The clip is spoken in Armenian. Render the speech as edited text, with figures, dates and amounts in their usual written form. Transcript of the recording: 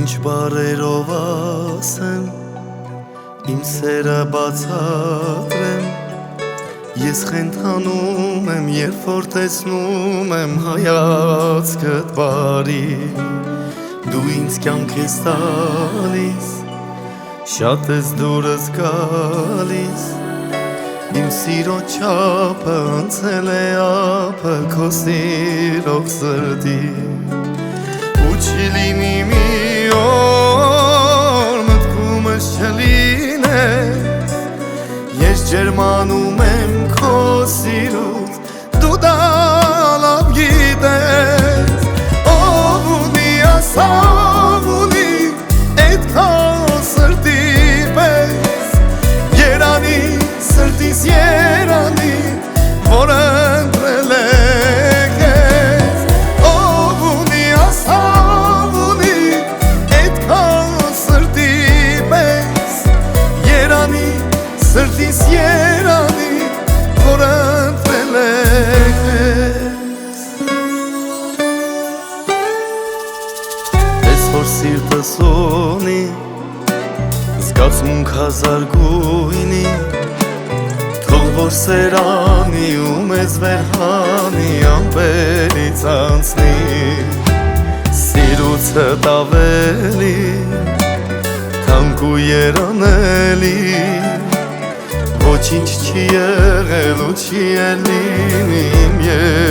Ինչ բարերով ասեմ, իմ սերը բացատրեմ, ես խենթանում եմ, երբ որ տեսնում եմ հայացքդ բարի, դու ինձ կյանք ես տալիս, շատ ես դուրս գալիս, իմ սիրո չափը անցել է ափը քո սիրող սրտի, ու չի լինի մի օր մտքումս չլինես, ես ջերմանում եմ քո սիրուց, դու դա լավ գիտես, ով ունի ասավ ունի այդքան սրտի պես, երանի սրտիս երանի, որ ընտրել է քեզ, ով ունի ասավ ունի այդքան սրտի պես, երանի սրտիս երանի, որ ընտրել է քեզ։ Ես որ սիրտս ունի զգացմունք հազար գույնի, թող որ սերանի ու մեզ վերհանի, ամպերից անցնի, սիրուցդ ավելի թանկ ու երանելի, ոչինչ չի եղել ու չի էլ լինի իմ